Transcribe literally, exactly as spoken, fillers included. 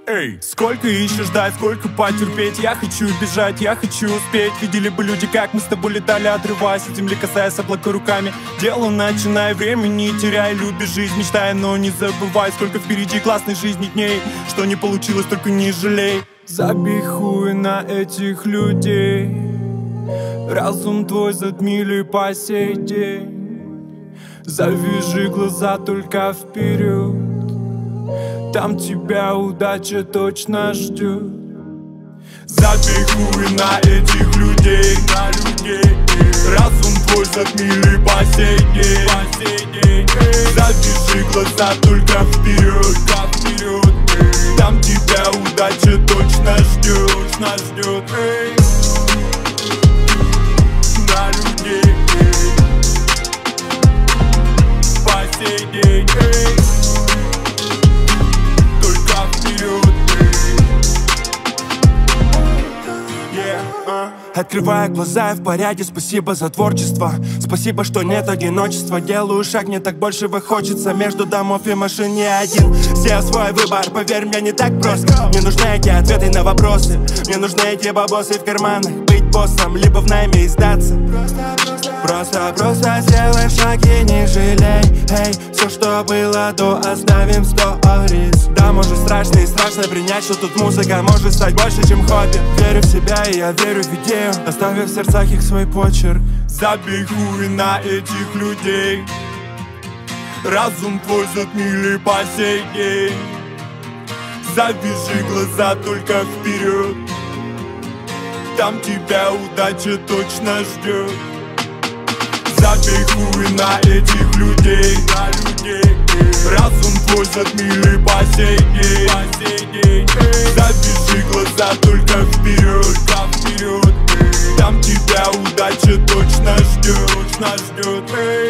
Эй, сколько еще ждать, сколько потерпеть? Я хочу бежать, я хочу успеть. Видели бы люди, как мы с тобой летали, отрываясь от земли, касаясь облака руками. Дело начинай, время не теряй, люби жизнь, мечтай, но не забывай, сколько впереди классной жизни дней. Что не получилось, только не жалей. Забей хуй на этих людей, разум твой затмили по сей день. Завяжи глаза только вперед, там тебя удача точно ждет. Забей хуй на этих людей, на людей. Разум твой затмили по сей день, по сей день. Завяжи глаза только вперед, вперед. Там тебя удача точно ждет, точно ждет. На людей, по сей день. Открываю глаза, и в порядке, спасибо за творчество. Спасибо, что нет одиночества. Делаю шаг, мне так большего хочется. Между домов и машин не один. Сделал свой выбор, поверь, мне не так просто. Мне нужны эти ответы на вопросы. Мне нужны эти бабосы в карманах. Быть боссом, либо в найме и сдаться. Просто, просто сделай шаг и не жалей. Эй, все, что было до, оставим в сторис. Да, может страшно и страшно принять, что тут музыка может стать больше, чем хобби. Верю в себя и я верю в идею, оставив в сердцах их свой почерк. Забей хуй на этих людей, разум твой затмили по сей день. Завяжи глаза только вперед, там тебя удача точно ждет. Забей хуй на этих людей, на людей. Разум твой затмили по сей день, по сей день. Завяжи глаза только вперед, вперед. Там тебя удача точно ждет, точно ждет.